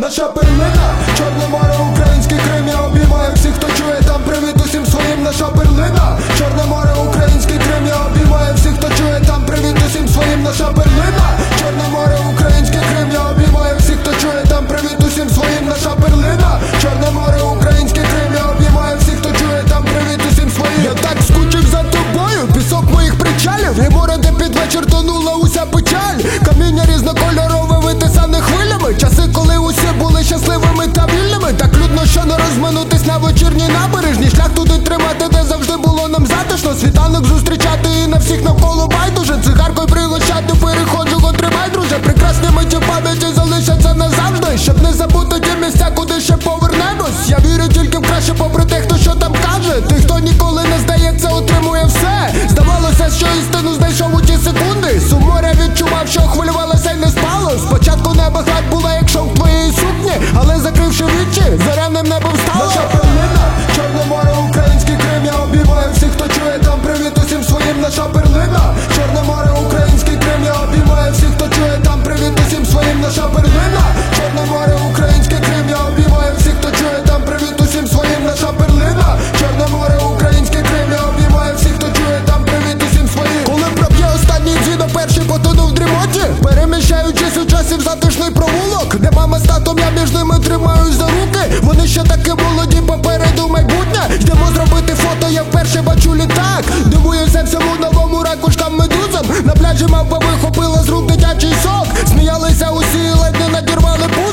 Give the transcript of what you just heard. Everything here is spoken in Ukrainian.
наша перлина. Чорне море, український Крим, я обіймаю всіх, хто чує там, привіт усім своїм, наша перлина. Чорне море, український Крим, я обіймаю всіх, хто чує там, привіт усім своїм, наша перлина. Чорне море, український Крим, я обіймаю всіх, хто чує там, привіт усім своїм, наша перлина. Чорне море, український Крим, я обіймаю всіх, хто чує там, привіт усім своїм. Я так скучив за тобою, пісок моїх причалів, і море, де під вечір тонула уся печаль. Каміння різнокольорове, витисане хвилями, часи, коли усі були щасливими та вільними. Так людно, що не розминутись на вечірній набережні. Шлях туди тримати, де завжди було нам затишно. Світанок зустрічати і на всіх навколо байдуже. Цигаркою пригощати, переходжу, отримай, друже. Прекрасні миті в пам'яті залишаться назавжди, щоб не забути ті місця, куди ще повернемось. Я вірю тільки в краще, попри те, хто що там каже. Той, хто ніколи не здається, отримує все. Здавалося, що істину знайшов у ті секунди. Сум моря відчував, що хвилювалося й не спало. Спочатку небо гладь була, як шов твоєї сукні, але закривши вічі, зоряним небом стало. Наша перлина, Чорне море, український Крим, я обіймаю всіх, хто чує там, привіт усім своїм, наша перлина. Чорне море, український Крим, я обіймаю всіх, хто чує там, привіт усім своїм, наша перлина. Чорне море, український Крим, я обіймаю всіх, хто чує там, привіт усім своїм, наша перлина. Чорне море, український Крим, я обіймаю всіх, хто чує там, привіт усім своїм. Коли проб'є останній дзвінок, перший потонув в дрімоті, переміщаючись у часі в затишний провулок, де мама з татом, я між ними тримаюсь за руки. Вони ще таки молоді, попереду майбутнє. Йдемо зробити фото, я вперше бачу літак. Дивуюся всьому новому ракушкам, медузам. На пляжі мавпа вихопила з рук дитячий сок. Сміялися усі, ледь не надірвали путь.